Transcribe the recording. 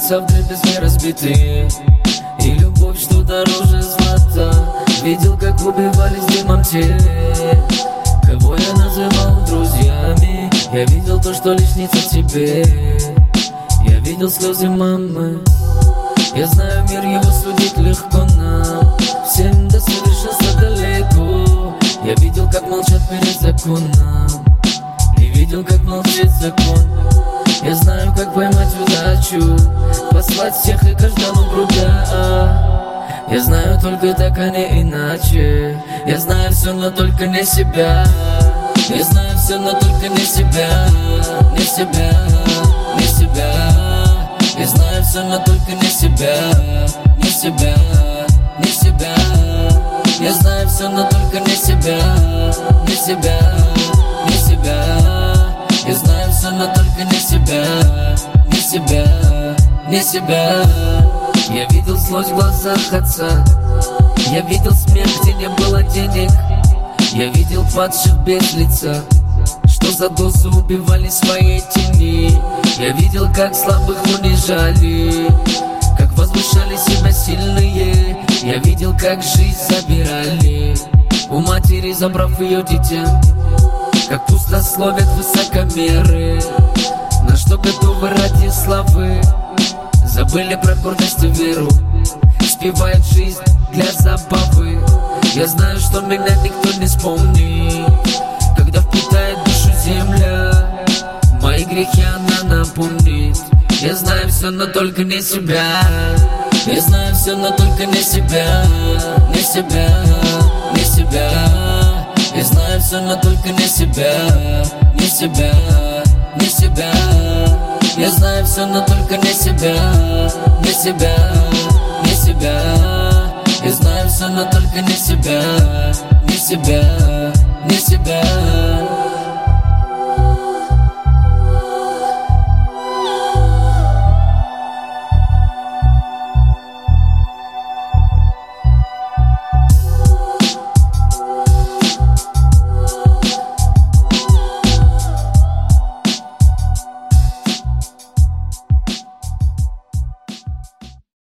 сердца вдребезги разбитые, и любовь, что дороже злата. Видел, как убивались дымом те, кого я называл друзьями. Я видел то, что лишь снится тебе. Я видел слезы мамы. Я знаю, мир его судить легко нам, всем до совершенства далеко. Я видел, как молчат перед законом, и видел, как молчит закон. Я знаю, как поймать удачу, послать всех и каждому грудя. Я знаю только так, а не иначе. Я знаю все, но только не себя. Я знаю все, но только не себя. Не себя, не себя. Я знаю все, но только не себя. Не себя, не себя. Я знаю все, но только не себя. Не себя, не себя. Я знаю все, но только не себя. Не себя, не себя. Я видел злость в глазах отца. Я видел смех, где не было денег. Я видел падших без лица, что за дозу убивали своей тени. Я видел, как слабых унижали, как возвышали себя сильные. Я видел, как жизнь забирали у матери, забрав ее дитя. Как пустословят высокомеры, на что готовы ради славы. Забыли про гордость и веру, спевают жизнь для забавы. Я знаю, что меня никто не вспомнит, когда впитает душу земля. Мои грехи она напомнит. Я знаю все, но только не себя. Я знаю все, но только не себя. Не себя, не себя. Я знаю все, но только не себя. Не себя, не себя. Я знаю все, но только не себя. Не себя, не себя. Я знаю все, но только не себя. Не себя, не себя.